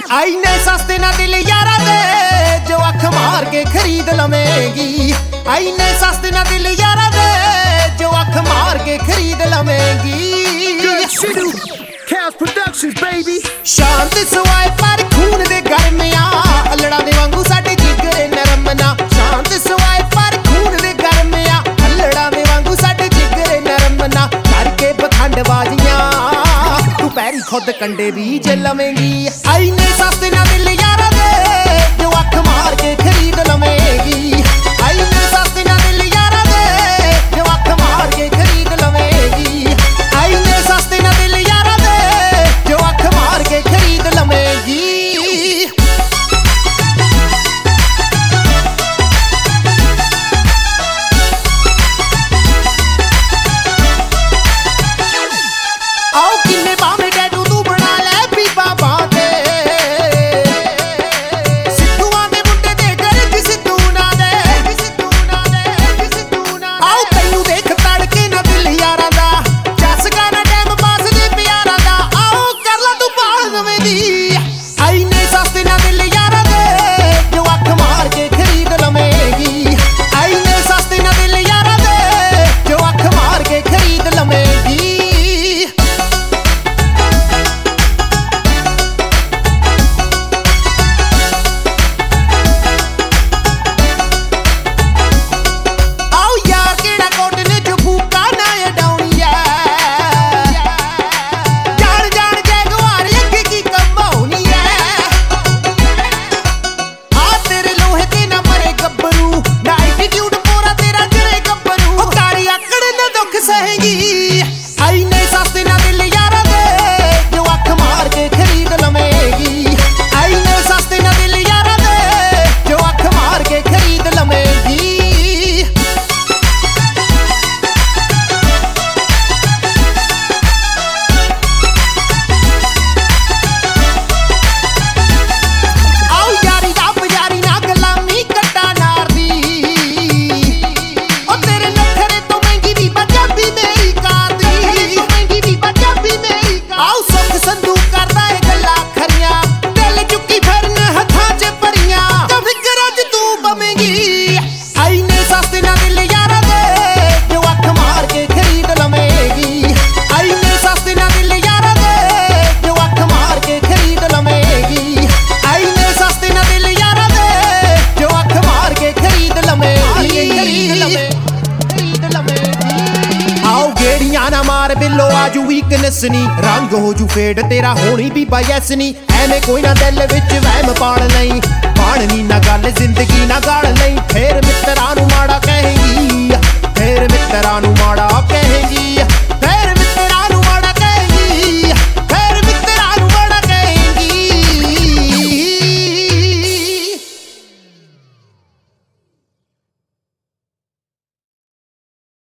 आईने सस्ते ना दिल यारा दे जो अख मार के खरीद लवेंगी। आईने सस्ते ना दिल यारा दे जो अख मार के खरीद लवेंगी। Chaos Productions, baby. शांत सवाए पर खून दे गर्मियां अल्लड़ा दे वांगू साडे जिगरे नरम ना। शांत सवाए पर खून दे गर्मियां अल्लड़ा दे वांगू साडे जिगरे नरम ना। करके बखंड बाजियां तू पैरी खुद कंडे बीज लवेंगी। आईने सस्ते ना दिल यारा दे जो अख मार के खरीद लवेंगी। आईने सस्ते ना दिल यारा दे जो अख मार के खरीद लवेंगी। आईने सस्ते ना दिल यारा दे जो अख मार के खरीद लवेंगी। आओ किन्ने बावे टैटू तू बना ले बीबा बाते। सिद्धूआं दे मुंडे दे घर च सिद्धू ना दे। आओ तैनू देख तड़के ना दिल यारां दा जस गाना टाइम पास दे प्यारां दा। आओ कर ला तू पाल नवेंगी। आईने सस्ते ना दिल यारां दे जो अख मार के खरीद लवेंगी। आईने सस्ते ना दिल यारां दे जो अख मार के खरीद लवेंगी। आओ यार केड़ा कोट ने जो फूका ना अडाउणी ऐ। जान जान जैगवार अगे की कमाउणी ऐ। आ तेरे लोहे ते ना मरे गब्बरू ना एटीट्यूड पूरा तेरा जरे गब्बरू। ओ कारी आकड़ ना दुख सहेगी। आईने सस्ते ना दिल यारा दे जो अख मार के खरीद लवेंगी। आईने सस्ते ना दिल यारा दे जो अख मार के खरीद लवेंगी। आओ यारी दा बजारी ना गुलामी कट्टा नार दी। ओ तेरे नखरे तो महंगी भी पंजाबी मेरी कार दी। आओ सुख संधू करदा है गल्लां खरियां दिल चुकी फिरन हत्थां च भरियां ते फिकरां च तू बवेंगी। आईने सस्ते ना दिल यारा दे जो अख मार के खरीद लवेंगी। आईने सस्ते ना दिल यारा दे जो अख मार के खरीद लवेंगी। आईने सस्ते ना दिल यारा दे जो अख मार के खरीद लवेंगी। आओ गेड़ियां ना मार बिल्लो आजू वीकनेस नी। रंग हो जू फेड तेरा होनी भी बायस नी। एवें कोई ना दिल विच वहम पाण लई पाणनी ना गल जिंदगी ना गाल लई। फेर